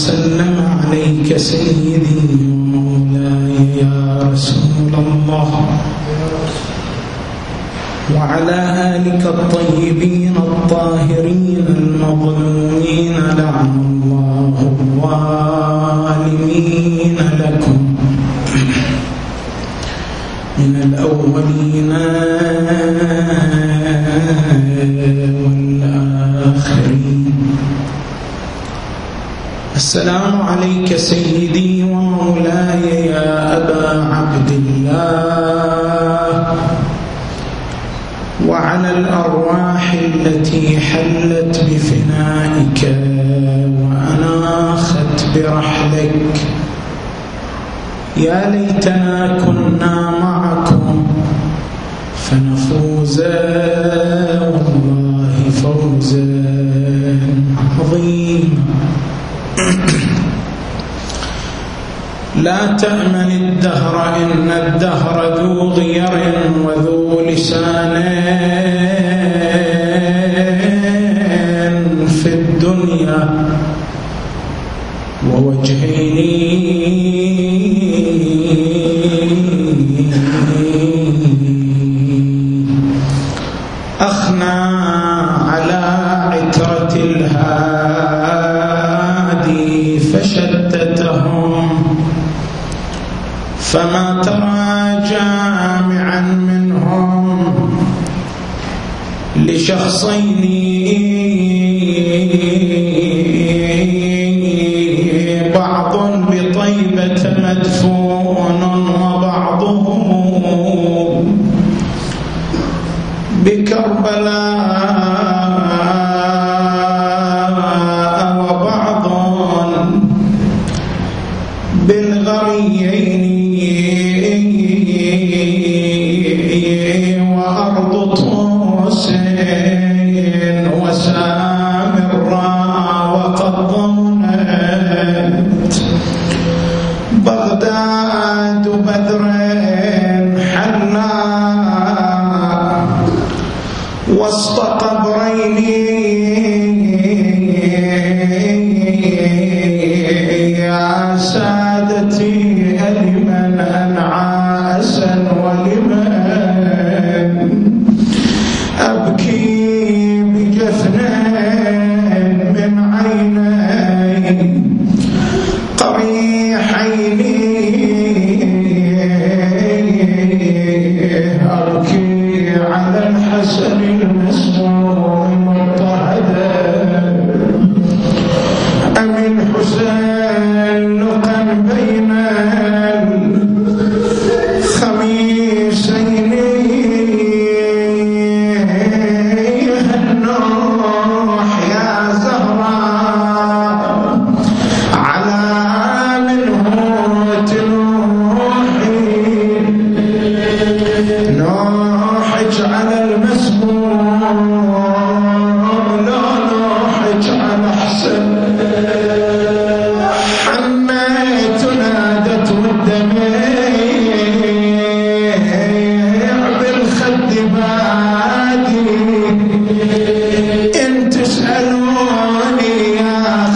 وسلم عليك سيدي ومولاي يا رسول الله، وعلى آلك الطيبين الطاهرين المظلومين، لعن الله الظالمين لكم من الأولين والآخرين. السلام عليك سيدي ومولاي يا أبا عبد الله، وعلى الأرواح التي حلت بفنائك وأناخت برحلك. يا ليتنا كنا معكم فنفوز والله فوزا عظيما. لا تأمن الدهر إن الدهر ذو غير وذو لسان في الدنيا ووجهين أخنا على عترة الهادي فشتتهم، فما ترى جامعا منهم لشخصين، بعض بطيبة مدفون وبعضهم بكربلاء وبعض بالغريين وأرض طوس وسامرا وقد ضمنت بغداد بدر حلا وسط قبرين يا سادتي لمن أنعى أسا ولمن أبكي بجفن من عيني قريحين أبكي على الحسن المسموع مضطهدا أم الحسين لقا بين الخميسين النوح يا زهراء على منه تنوحي نوحك على المسموع لا نوحك على حسن حميت نادت والدمع بالخد بادي إن تسألوني يا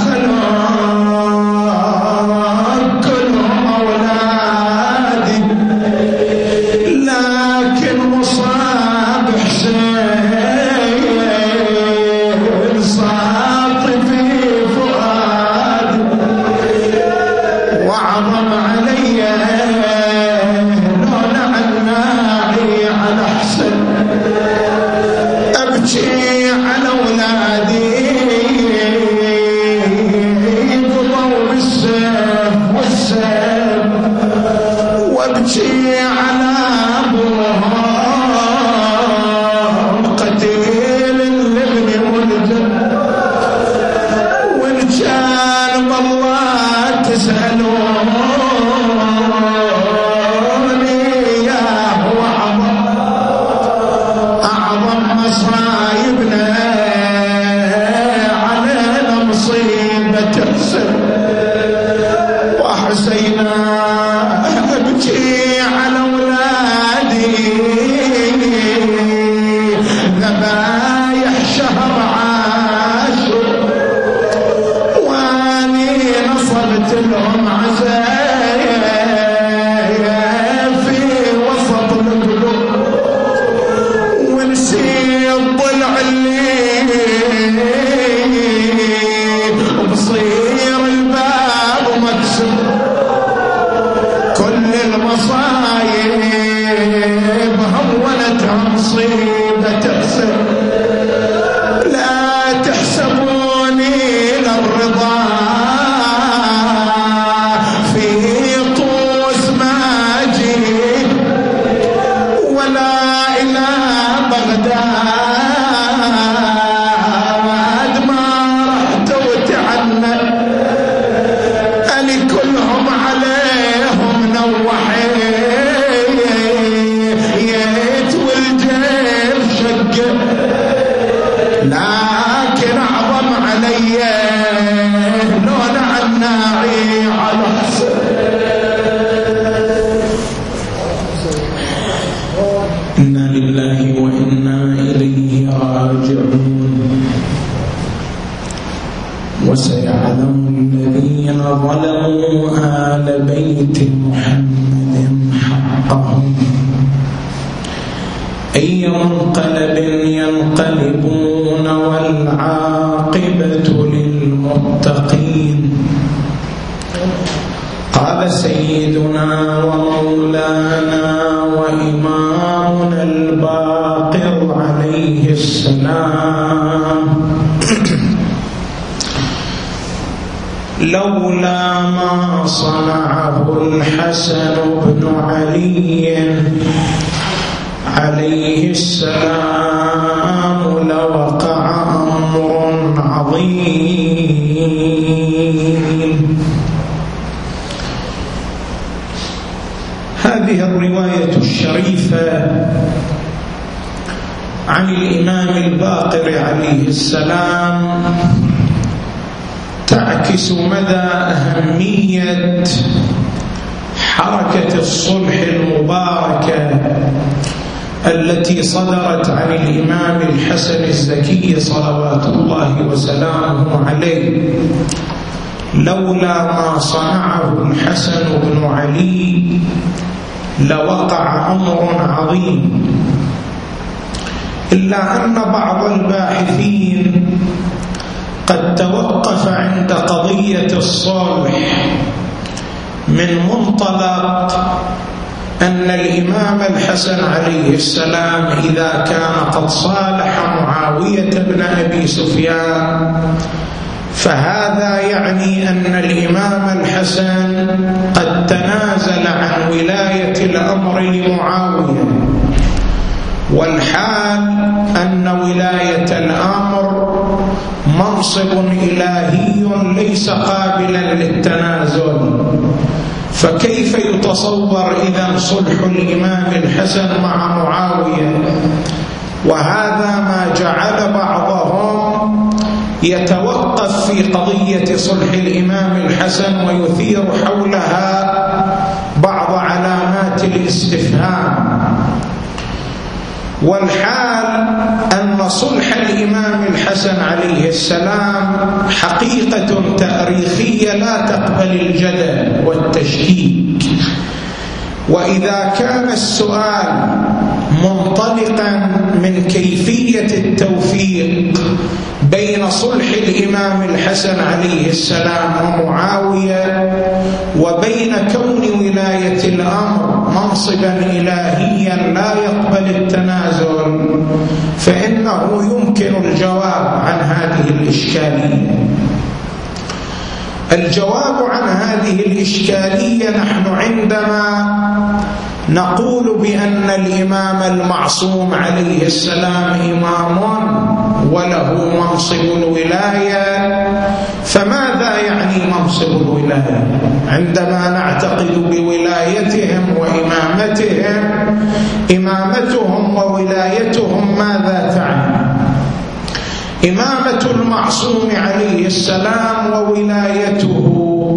خلق كلهم أولادي، لكن مصاب حسين ساطي في فؤادي وعظم علي لون عناعي على حسن أبكي على أولادي قضوا بالسيف والسيف وابكي على أبوها هونتها مصيبة تحسب لا تحسبوني للرضا في طوس ما جيت ولا إلى بغداد لكن أعظم علي لون عناعي على حسن. إنا لله وإنا إليه راجعون. وسيعلم الذين ظلموا آل بيت محمد حقهم أي منقلب ينقلبون والعاقبة للمتقين. قال سيدنا ومولانا وإمامنا الباقر عليه السلام لولا ما صنعه الحسن بن علي عليه السلام لوقع أمر عظيم. هذه الرواية الشريفة عن الإمام الباقر عليه السلام تعكس مدى أهمية حركة الصلح المباركة التي صدرت عن الإمام الحسن الزكي صلوات الله وسلامه عليه. لولا ما صنعه الحسن بن علي لوقع أمر عظيم. إلا أن بعض الباحثين قد توقف عند قضية الصلح من منطلق أن الإمام الحسن عليه السلام إذا كان قد صالح معاوية بن أبي سفيان فهذا يعني أن الإمام الحسن قد تنازل عن ولاية الأمر لمعاوية، والحال أن ولاية الأمر منصب إلهي ليس قابلا للتنازل. فكيف يتصور إذن صلح الإمام الحسن مع معاوية؟ وهذا ما جعل بعضهم يتوقف في قضية صلح الإمام الحسن ويثير حولها بعض علامات الاستفهام. والحال أن صلح الإمام الحسن عليه السلام حقيقة تاريخية لا تقبل الجدل والتشكيك. وإذا كان السؤال منطلقا من كيفية التوفيق بين صلح الإمام الحسن عليه السلام ومعاوية وبين كون ولاية الأمر منصبا إلهيا لا يقبل التنازل، فإنه يمكن الجواب عن هذه الإشكالية. الجواب عن هذه الإشكالية نحن عندما نقول بأن الإمام المعصوم عليه السلام إمام وله منصب الولاية، فماذا يعني منصب الولاية؟ عندما نعتقد بولايتهم وإمامتهم، إمامتهم وولايتهم ماذا تعني؟ إمامة المعصوم عليه السلام وولايته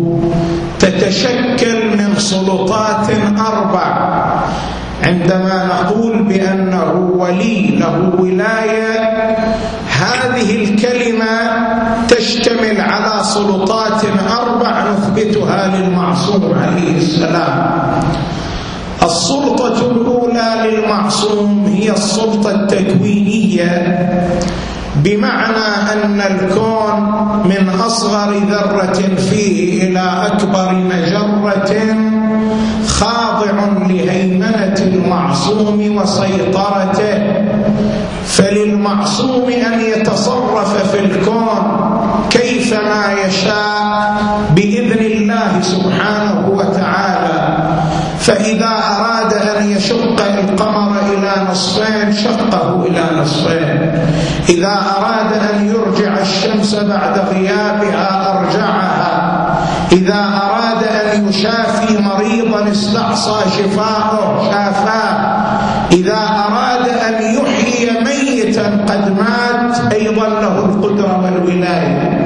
تتشكل من سلطات 4. عندما نقول بأنه ولي له ولاية، هذه الكلمة تشتمل على سلطات 4 نثبتها للمعصوم عليه السلام. السلطة الأولى للمعصوم هي السلطة التكوينية، بمعنى أن الكون من أصغر ذرة فيه إلى أكبر مجرة خاضع لهيمنة المعصوم وسيطرته، فللمعصوم أن يتصرف في الكون كيفما يشاء بإذن الله سبحانه وتعالى. فإذا أراد أن يشق القمر إلى نصفين شقه إلى نصفين، إذا أراد أن يرجع الشمس بعد غيابها أرجعها، إذا أراد أن يشافي مريضا استعصى شفاءه شافاه، إذا أراد أن يحيي ميتا قد مات أيضا له القدرة والولاية.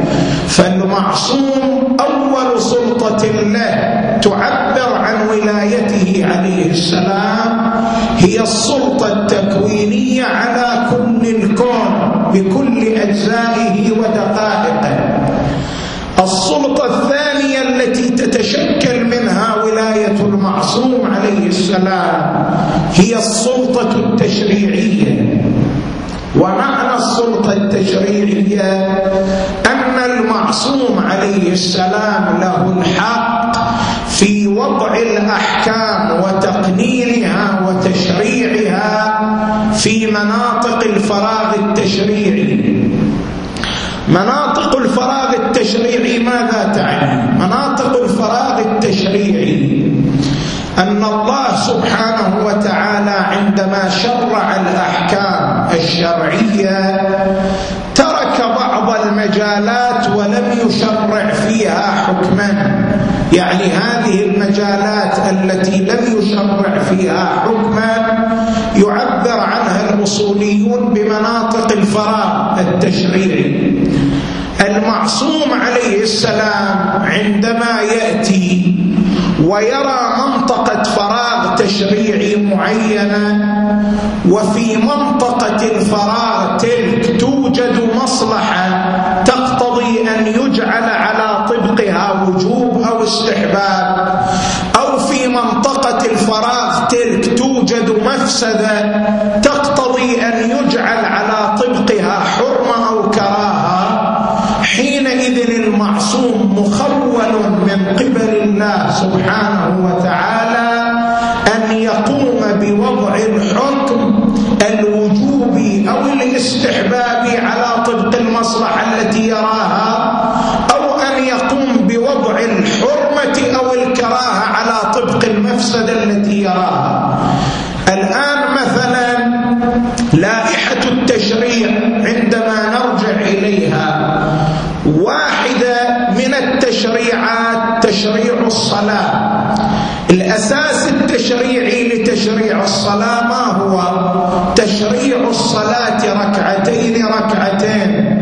فالمعصوم أول سلطة له تعبر عن ولايته عليه السلام هي السلطة التكوينية على كل الكون بكل أجزائه ودقائقه. السلطة الثانية التي تتشكل منها ولاية المعصوم عليه السلام هي السلطة التشريعية. ومعنى السلطة التشريعية أن المعصوم عليه السلام له الحق في وضع الأحكام وتقنينها وتشريعها في مناطق الفراغ التشريعي. مناطق الفراغ التشريعي ماذا تعني؟ مناطق الفراغ التشريعي أن الله سبحانه وتعالى عندما شرع الأحكام الشرعية ترك بعض المجالات ولم يشرع فيها حكما. يعني هذه المجالات التي لم يشرع فيها حكما يعبر عنها الأصوليون بمناطق الفراغ التشريعي. المعصوم عليه السلام عندما يأتي ويرى منطقة فراغ تشريعي معينة، وفي منطقة الفراغ تلك توجد مصلحة تقتضي أن يجعل على طبقها وجوب أو استحباب، أو في منطقة الفراغ تلك توجد مفسدة تقتضي أن يجعل على طبقها حرمة أو كراهة، حينئذ المعصوم مخول من قبل الله سبحانه وتعالى أن يقوم بوضع الحكم الوجوبي أو الاستحبابي على طبق المصلحة التي يراها، أو أن يقوم بوضع الحرمة أو الكراهة على طبق المفسدة التي يراها. الآن مثلا لائحة التشريع عندما نرجع إليها، واحدة من التشريعات تشريع الصلاة. الأساس التشريعي لتشريع الصلاة ما هو؟ تشريع الصلاة ركعتين ركعتين.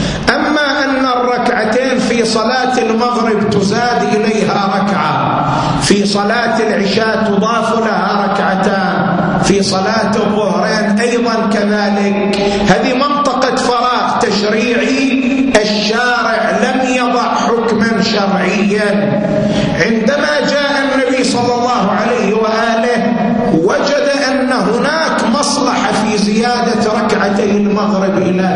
أما أن الركعتين في صلاة المغرب تزاد إليها ركعة، في صلاة العشاء تضاف لها ركعتان، في صلاة الظهرين أيضا كذلك، هذه منطقة فراغ تشريعي الشارع لم يضع حكما شرعيا. عندما جاء النبي صلى الله عليه وآله وجد أن هناك مصلحة في زيادة ركعتي المغرب إلى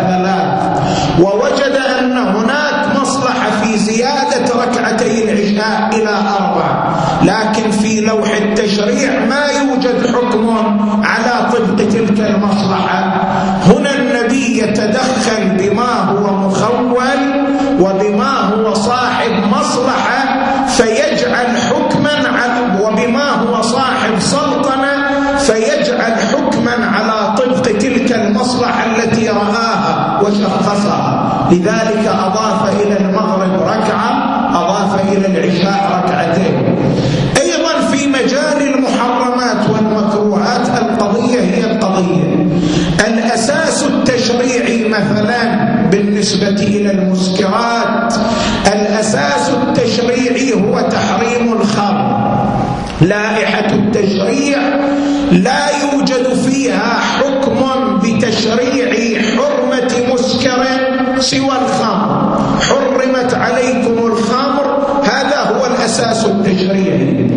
3، ووجد أن هناك مصلحة في زيادة ركعتي العشاء إلى 4، لكن في لوح التشريع ما يوجد حكم على طبق تلك المصلحة. هنا النبي يتدخل بما هو مخول وبما هو صاحب مصلحة فيجعل حكما وبما هو صاحب سلطنة فيجعل حكما على طبق تلك المصلحة التي رآها وشخصها. لذلك أضاف إلى المغرب ركعة، أضاف إلى العشاء ركعتين. أيضا في مجال المحرمات والمكروهات القضية هي القضية. الأساس التشريعي مثلا بالنسبة إلى المسكرات، الأساس التشريعي هو تحريم الخمر. لائحة التشريع لا يوجد فيها حكم بتشريع حرمة مسكر سوى الخمر. حرمت عليكم الخمر، هذا هو الأساس التشريعي.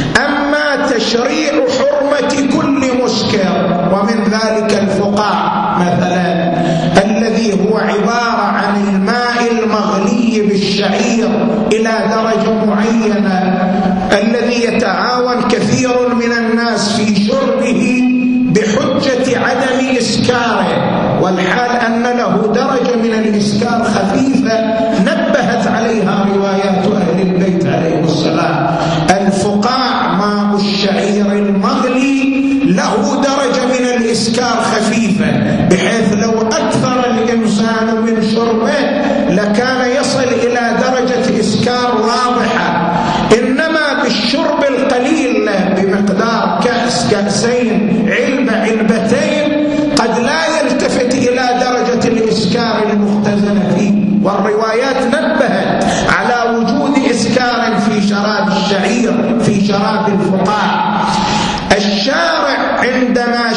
أما تشريع حرمة كل مسكر، ومن ذلك الفقاع مثلا الذي هو عبارة عن الماء المغلي بالشعير إلى درجة معينة الذي يتعاون كثير كثير من الناس في شربه بحجة عدم إسكاره، والحال أن له درجة من الإسكار خفيفة نبهت عليها روايات أهل البيت عليه السلام. الفقاع ماء الشعير المغلي له درجة من الإسكار خفيفة، بحيث لو أكثر الإنسان من شربه لكان يصل إلى درجة إسكار واضحة. إنما بالشرب القليل بمقدار كأس كأسين علبة علبتين قد لا يلتفت إلى درجة الإسكار المختزن فيه. والروايات نبهت على وجود إسكار في شراب الشعير في شراب الفقاع. الشارع عندما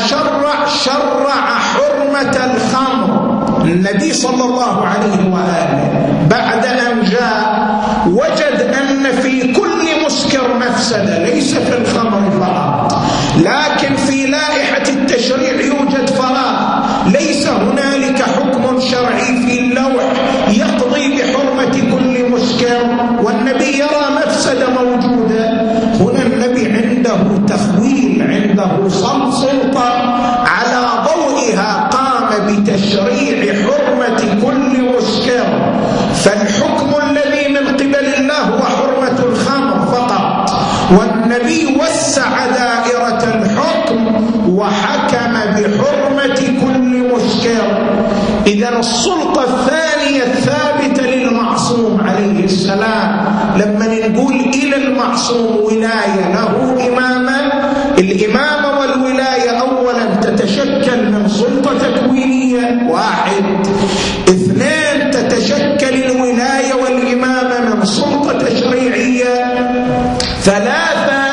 شرع حرمة الخمر، النبي صلى الله عليه وآله بعد أن جاء وجد أن في كل مسكر مفسدة، ليس في الخمر فقط، لكن في لائحة التشريع يوجد فراغ، ليس هنالك حكم شرعي في اللوح يقضي بحرمة كل مسكر، والنبي يرى مفسدة موجودة. هنا النبي عنده تخويل، عنده سلطة على ضوئها قام بتشريع حرمة كل مسكر. فالحكم الذي من قبل الله هو حرمة الخمر فقط، والنبي وسع دائرة الحكم وحكم بحرمة كل مسكر. إذن السلطة الثانية الثابتة للمعصوم عليه السلام. لما نقول إلى المعصوم ولاية له إماما، الإمامة والولاية أولا تتشكل من سلطة تكوينية واحد، اثنين تتشكل الولاية والإمامة من سلطة تشريعية، ثلاثة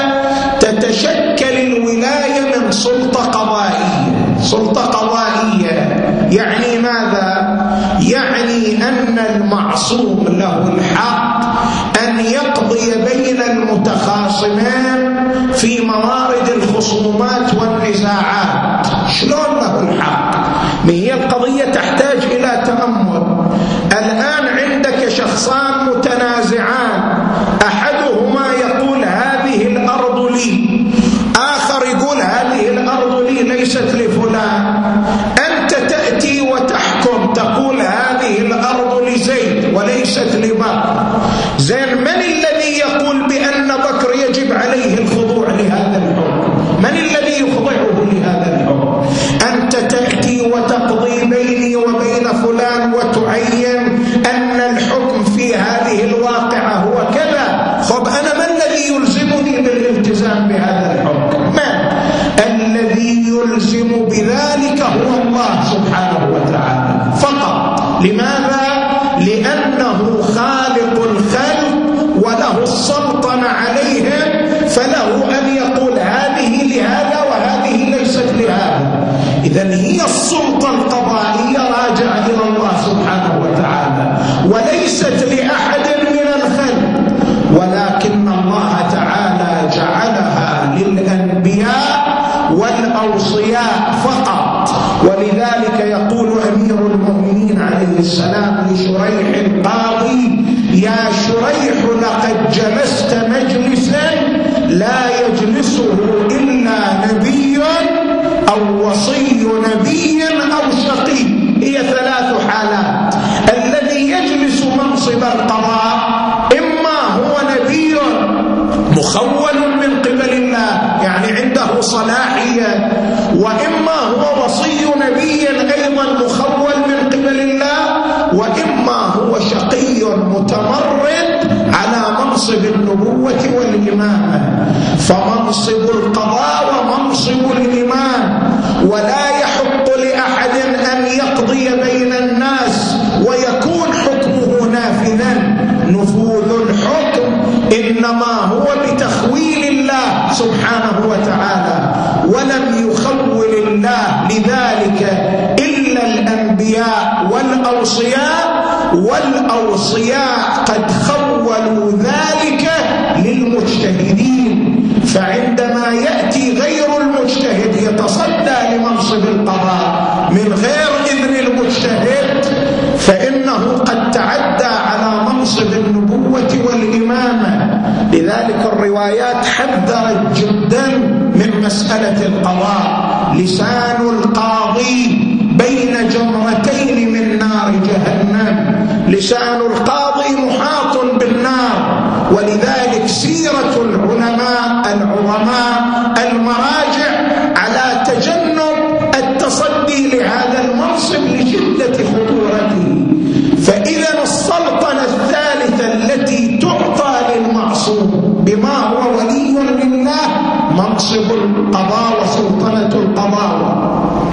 تتشكل الولاية من سلطة قضائية. سلطة قضائية يعني ماذا؟ يعني أن المعصوم له الحق أن يقضي بين المتخاصمين في موارد الخصومات والنزاعات. شلون له الحق؟ ما هي القضية تحتاج إلى تأمل. الآن عندك شخصان متنازعان، أحدهما يقول هذه الأرض لي، آخر يقول هذه الأرض لي ليست لفلان. أنت تأتي وتحكم تقول هذه الأرض لزيد وليست لبكر. زين، من الذي يقول بأن بكر يجب عليه الخضوع لهذا الحكم؟ من الذي يخضعه لهذا الحكم؟ أنت تأتي وتقضي بيني وبين فلان وتعين أن الحكم في هذه الواقعة هو كذا. خب أنا ما الذي يلزمني بالالتزام بهذا الحكم؟ من الذي يلزم بذلك؟ هو الله سبحانه وتعالى فقط. لماذا؟ لأنه خالق الخلق وله السلطنة عليهم، فله أن يقول هذه لهذا وهذه ليست لهذا. إذن هي السلطة القضائية راجعة إلى الله سبحانه وتعالى وليست لأحد من الخلق، ولكن الله تعالى جعلها للأنبياء والأوصياء فقط. ولذلك يقول أمير المؤمنين عليه السلام لشريح القاضي: يا شريح لقد جلست مجلسا لا يجلسه إلا نبي أو وصي نبي أو شقي. هي ثلاث حالات. الذي يجلس منصب القضاء إما هو نبي مخول من قبل الله يعني عنده صلاحية، وإما هو وصي نبي أيضا مخول من قبل الله، وإما هو شقي متمرد على منصب النبوة والإمامة. فمنصب القضاء ومنصب الإمام، ولا يحق لأحد أن يقضي بين الناس ويكون حكمه نافذا. نفوذ الحكم إنما هو بتخويل الله سبحانه وتعالى، ولم يخول الله لذلك إلا الأنبياء والأوصياء قد خولوا ذلك للمجتهدين. فعندما يأتي غير المجتهد يتصدى لمنصب القضاء من غير إذن المجتهد، فإنه قد تعدى على منصب النبوة والإمامة. لذلك الروايات حذرت جدا من مسألة القضاء. لسان القاضي بين جمرتين من نار جهنم، لسان القاضي محاط بالنار. ولذلك سيرة العلماء المراجع على تجنب التصدي لهذا المنصب لشدة خطورته. فإذا السلطنة الثالثة التي تعطى للمعصوم بما هو ولي لله منصب القضاء وسلطنة القضاء.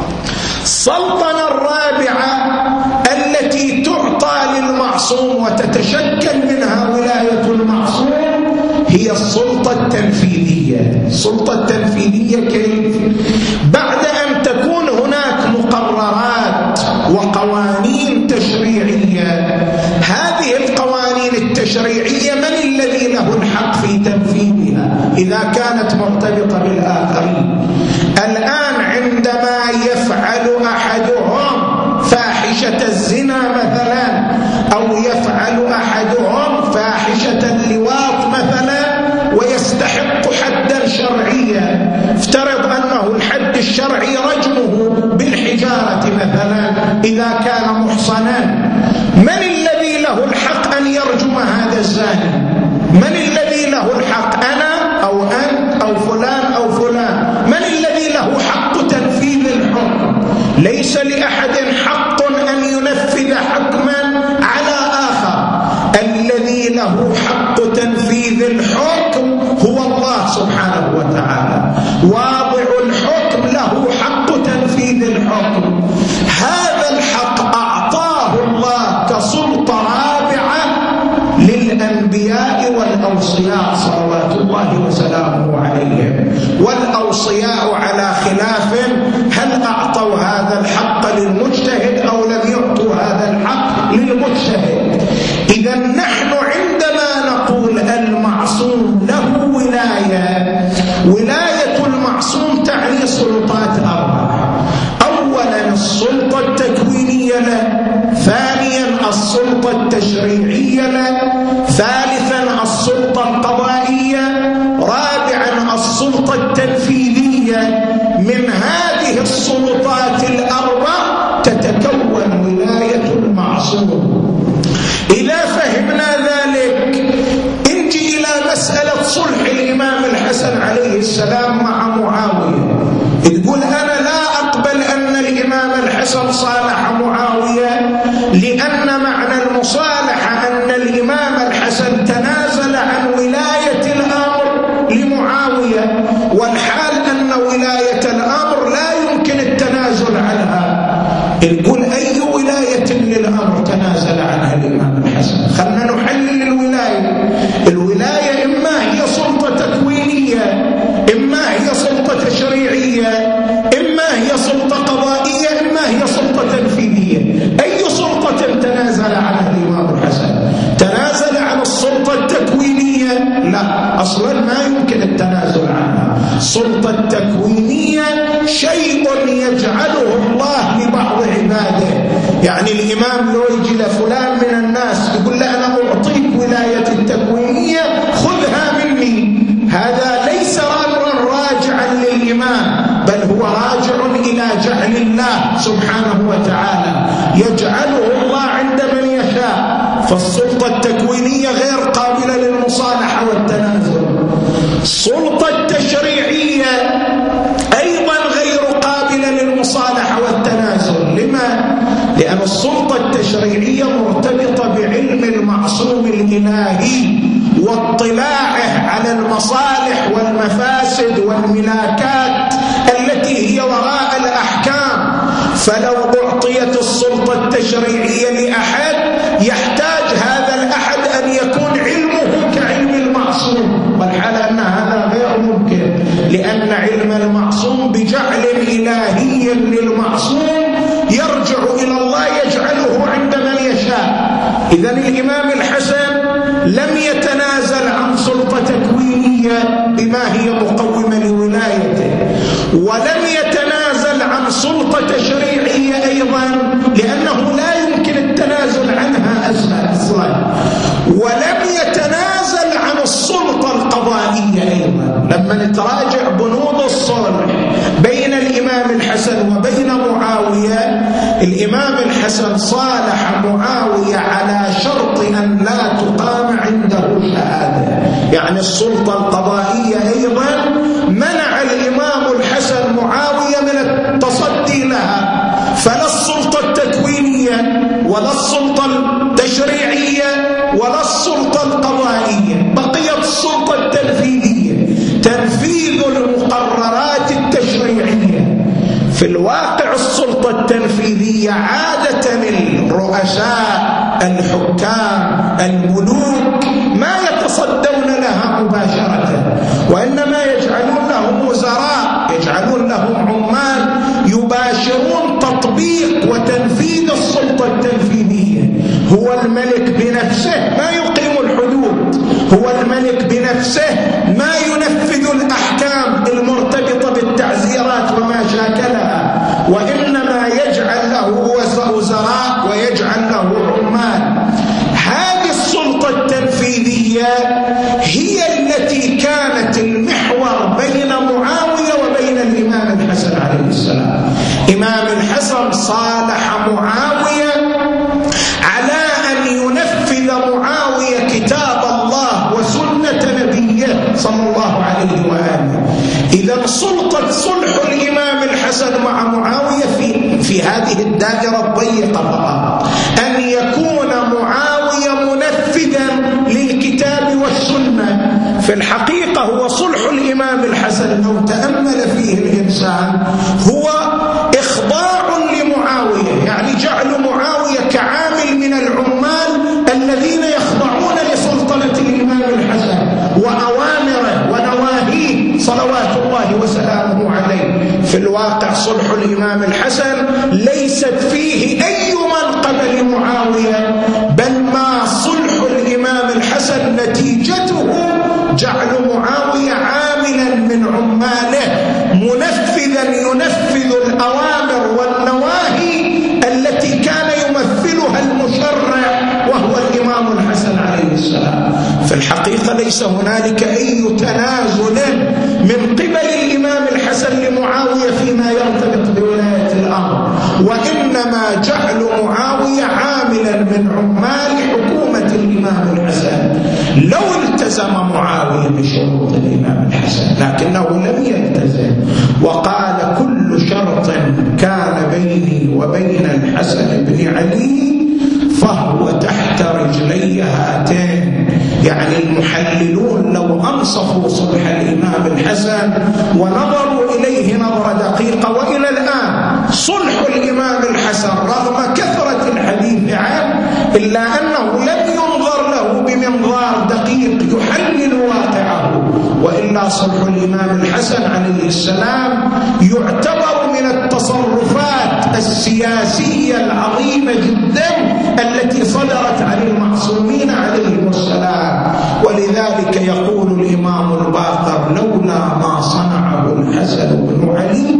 السلطنة الرابعة التي تعطى للمعصوم وتتشكل منها ولاية المعصوم هي السلطة التنفيذية. السلطة التنفيذية كيف؟ بعد أن تكون هناك مقررات وقوانين تشريعية، هذه القوانين التشريعية من الذي له الحق في تنفيذها إذا كانت مرتبطة بالآخرين؟ الآن عندما يفعل أحدهم فاحشة الزنا مثلا، أو يفعل أحدهم فاحشة اللواط مثلا ويستحق حدا شرعيا، افترض أنه الحد الشرعي رجمه بالحجارة مثلا إذا كان محصنا، من الذي له الحق أن يرجم هذا الزاني؟ من الذي له الحق؟ أنا أو أنت أو فلان أو فلان؟ من الذي له حق تنفيذ الحكم؟ ليس لأحد حق أن ينفذ حكما على آخر. الذي له حق تنفيذ الحكم هو الله سبحانه وتعالى، واضع الحكم له حق تنفيذ الحكم. هذا الحق أعطاه الله كسلطة رابعة للأنبياء والأوصياء صلوات الله وسلامه عليهم. والأوصياء على خلاف هل أعطوا هذا الحق للمجتهد أو لم يعطوا هذا الحق للمجتهد. إذا نحن عندما نقول المعصوم له ولاية المعصوم تعني سلطات أربعة. أولا السلطة التكوينية له، ثانيا السلطة التشريعية له، ثالثا السلطة القضائية، رابعا السلطة التنفيذية. من هذه السلطات الأربع تتكون ولاية المعصوم. إذا فهمنا ذلك نجي إلى مسألة صلح الإمام الحسن عليه السلام مع معاوية. تقول أنا لا أقبل أن الإمام الحسن صالح معاوية، لأن معنى المصالحة أن الإمام الحسن تنازل عن ولاية الأمر لمعاوية، والحال أن ولاية الأمر لا يمكن التنازل عنها. نقول أي ولاية للأمر تنازل عنها الإمام الحسن؟ خلنا نحلل الولاية إما هي سلطة تكوينية، إما هي سلطة تشريعية، إما هي سلطة قضائية، إما هي سلطة تنفيذية. أي سلطة تنازل عنها الإمام الحسن؟ تنازل عن السلطة التكوينية؟ لا، أصلا ما يمكن التنازل عنها. السلطة التكوينية شيء يجعله الله لبعض عباده. يعني الإمام لو يجي لفلان من الناس يقول له أنا أعطيك ولاية التكوينية خذها مني، هذا ليس أمرا راجعا للإمام، بل هو راجع إلى جعل الله سبحانه وتعالى، يجعله الله عند من يشاء. فالسلطة التكوينية غير قابلة للمصالحة والتنازل. السلطة التشريعية أيضا غير قابلة للمصالحة والتنازل. لما؟ لأن السلطة التشريعية مرتبطة بعلم المعصوم الإلهي واطلاعه على المصالح والمفاسد والملاكات التي هي وراء الأحكام. فلو أعطيت السلطة التشريعية لأحد يحتاج هذا الأحد أن يكون علمه كعلم المعصوم، والحال أن هذا غير ممكن، لأن علم المعصوم بجعل إلهي للمعصوم يرجع إلى الله يجعله عند من يشاء. إذن الإمام الحسن لم يتنازل عن سلطة تكوينية بما هي مقومة لولايته، ولم يتنازل عن سلطة تشريعية أيضا لأنه لا يمكن التنازل عنها أصلا، ولم يتنازل عن السلطة تراجع بنود الصلح بين الإمام الحسن وبين معاوية، الإمام الحسن صالح معاوية على شرط أن لا تقام عنده شهادة، يعني السلطة القضائية أيضا منع الإمام الحسن معاوية من التصدي لها، فلا السلطة التكوينية ولا السلطة التشريعية ولا السلطة القضائية، بقيت السلطة التنفيذية، تنفيذ المقررات التشريعية. في الواقع السلطة التنفيذية عادة الرؤساء الحكام الملوك ما يتصدون لها مباشرة، وإنما يجعلون لهم وزراء، يجعلون لهم عمال يباشرون تطبيق وتنفيذ السلطة التنفيذية. هو الملك بنفسه ما يقيم الحدود، هو الملك بنفسه ما ينفذ الأحكام المرتبطة بالتعزيرات وما شاكلها، وإنما يجعل له وزراء ويجعل له عمال. هذه السلطة التنفيذية هي التي كانت المحور بين معاوية وبين الإمام الحسن عليه السلام. إمام الحسن صالح معاوية على أن ينفذ معاوية كتاب الله وسنة نبيه صلى الله عليه وآله. إذا سلطة صلح الإمام الحسن مع معاوية في هذه الدائرة الضيقة فقط، أن يكون معاوية منفذا للكتاب والسنة. في الحقيقة هو صلح الإمام الحسن لو تأمل فيه الإنسان هو إخضاع لمعاوية، يعني جعل معاوية كعامل من العمال الذين يخضعون لسلطنة الإمام الحسن وأوامره ونواهيه صلوات الله وسلامه عليه. في الواقع صلح الإمام الحسن ليست فيه أي منقبة لمعاوية، بل ما صلح الإمام الحسن نتيجته جعل معاوية عاملا من عماله منفذا ينفذ الأوامر والنواهي التي كان يمثلها المشرع وهو الإمام الحسن عليه السلام. في الحقيقة ليس هنالك أي تنازل من قبل الإمام الحسن لمعاوية فيما يرتبط بولاية الأمر، وإنما جعل معاوية عاملا من عمال حكومة الإمام الحسن. لو التزم معاوية بشروط الإمام الحسن لكنه لم يلتزم، وقال كل شرط كان بيني وبين الحسن بن علي فهو تحت رجلي هاتين. يعني المحللون لو أنصفوا صلح الإمام الحسن ونظروا إليه نظرة دقيقة، وإلى الآن صلح الإمام الحسن رغم كثرة الحديث عنه إلا أنه لم ينظر له بمنظار دقيق يحلل واقعه، وإلا صلح الإمام الحسن عليه السلام يعتبر من التصرفات السياسية العظيمة جدا التي صدرت عن المعصومين عليهم السلام. ولذلك يقول الإمام الباقر لولا ما صنعه الحسن بن علي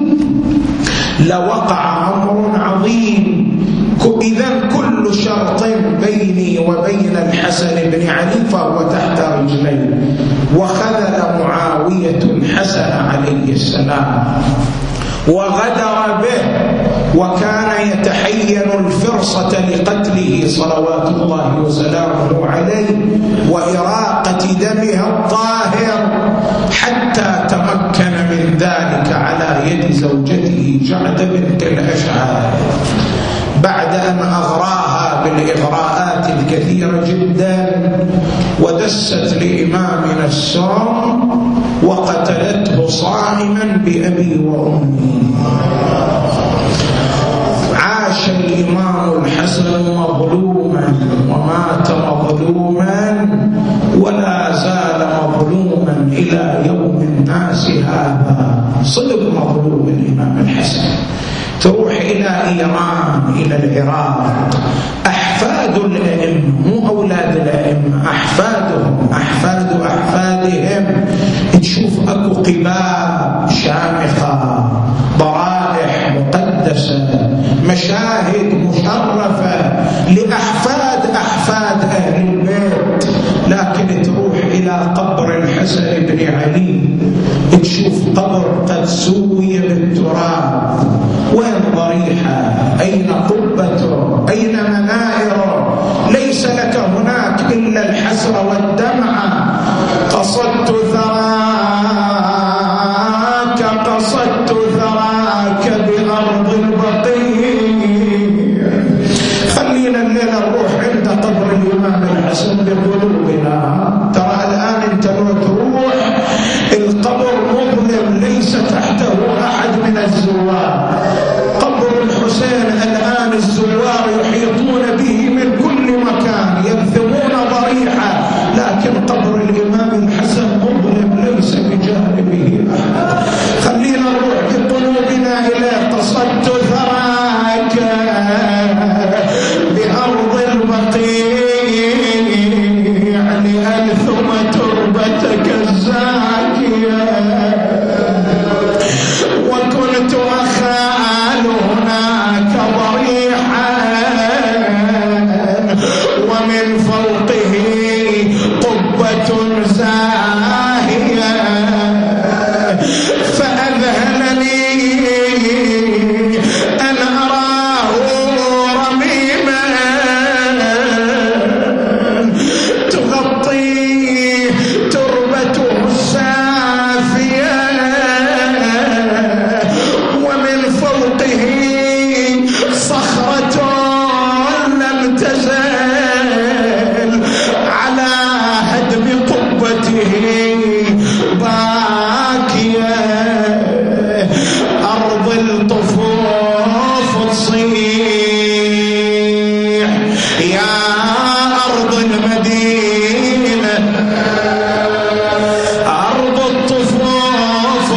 لوقع أمر عظيم. إذن كل شرط بيني وبين الحسن بن علي فهو تحت رجلي. وخذل معاوية الحسن عليه السلام وغدر به، وكان يتحين الفرصة لقتله صلوات الله وسلامه عليه وإراقة دمها الطاهر، حتى تمكن من ذلك على يد زوجته جعد بنت الأشعث بعد أن أغراها بالإغراءات الكثيرة جدا، ودست لإمامنا السم وقتلته صائما بأبي وأمي. عاش الإمام الحسن مظلوما ومات مظلوما ولا زال مظلوما إلى يوم الناس هذا. صدق مظلوم الإمام الحسن. تروح إلى إيران، إلى العراق، أحفاد الأئمة مو أولاد الأئمة، أحفادهم أحفاد أحفادهم، نشوف أكو قباب شامخة، ضرائح مقدسة، مشاهد مشرفة لأحفاد أحفاد أهل البيت. لكن تروح إلى قبر الحسن بن علي القبر قد سوي بالتراب. وين ضريحه؟ أين قبته؟ أين منائره؟ ليس لك هناك إلا الحسرة والدمعة. قصدت ثراك قصدت ثراك بأرض البقيع. خلينا الليلة نروح عند قبر الإمام الحسن بقلوبنا. ترى الآن انت لو تروح القبر مظلم ليس تحته أحد من الزوار. قبر الحسين الآن الزوار يحيطون به من كل مكان يبثمون ضريحة، لكن قبر الإمام الحسن مظلم ليس بجانبه أحد. خلينا نروح بقلوبنا إليه. قصدت ثراك بأرض البقيع لألثم تربتك الزاكية، وكنت أخال هناك ضريحا ومن فوقه قبة زاهية. فأذهلني أن أراه رميما تغطيه تربته السافية، ومن فوقه صخرة لم تزل على هدم قبته باكية. أرض الطفوف تصيح يا أرض المدينة، أرض الطفوف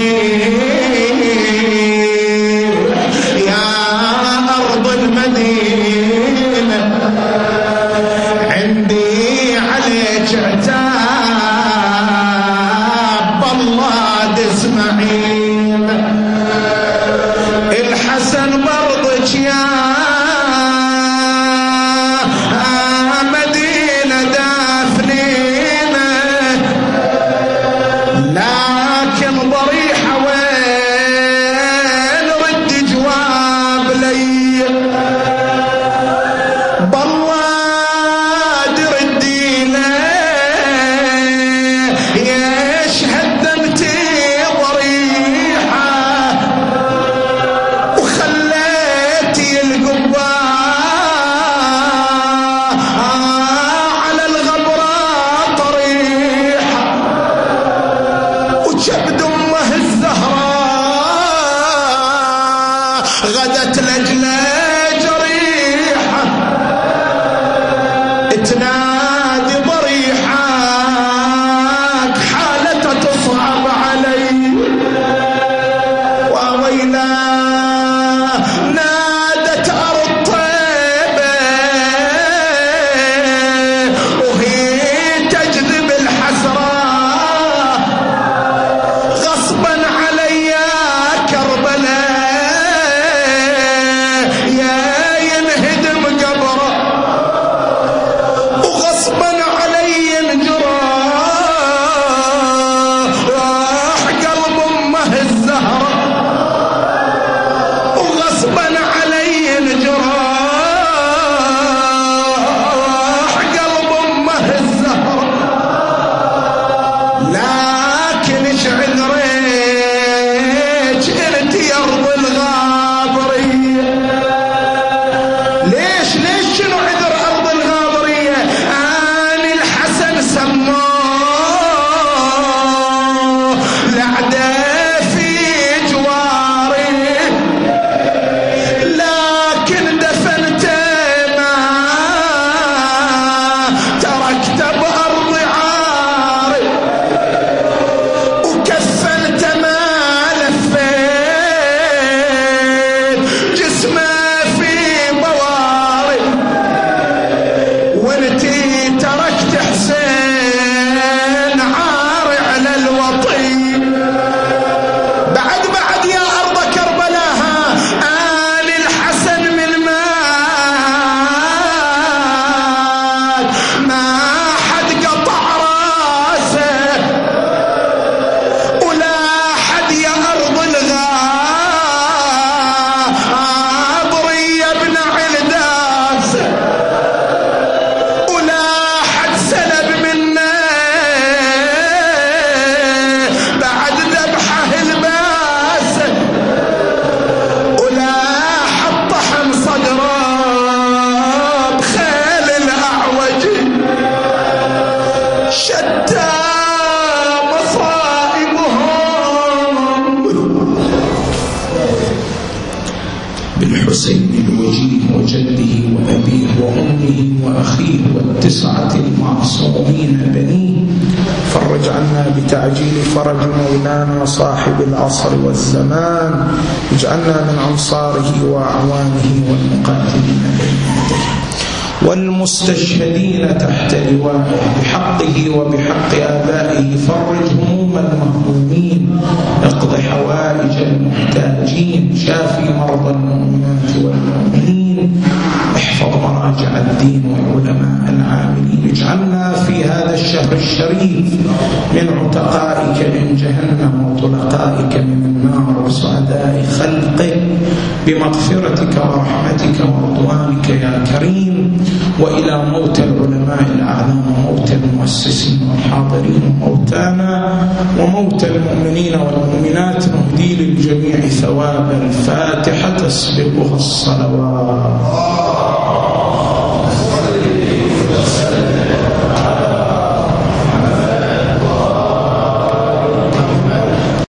تصيح يا أرض المدينة. عندي عليك عتاب بالله اسمعين. الحسن برضك يا مدينة دافنينه، لكن ضريحة وين رد جواب لي. بالله تردي له ياش هدمتي ضريحة وخليتي القبة على الغبرة طريحة، وجبد أمه الزهراء غدت لجلة جريحة تنادي ضريحك حالته تصعب علي. وويلا نادت أرض طيبة وهي تجذب الحسرة غصبا علي يا كربلاء يا الوجيه وجده وأبيه وأمه وأخيه والتسعة المعصومين بنيه. فرج عنا بتعجيل فرج مولانا صاحب العصر والزمان. اجعلنا من أنصاره وأعوانه والمقاتلين بين يديه والمستشهدين تحت لوائه بحقه وبحق آبائه. فرج هموم المهمومين، اقض حوائج المحتاجين، شافي مرضى المؤمنات والمؤمنين، احفظ مراجع الدين والعلماء العاملين. اجعلنا في هذا الشهر الشريف من عتقائك من جهنم وطلقائك من النار وسعداء خلقك بمغفرتك ورحمتك ورضوانك يا كريم. وإلى موت العلماء الأعلام وموت المؤسسين والحاضرين وموتانا وموت المؤمنين والمؤمنات نهدي للجميع ثواب الفاتحة تسبقها الصلوات.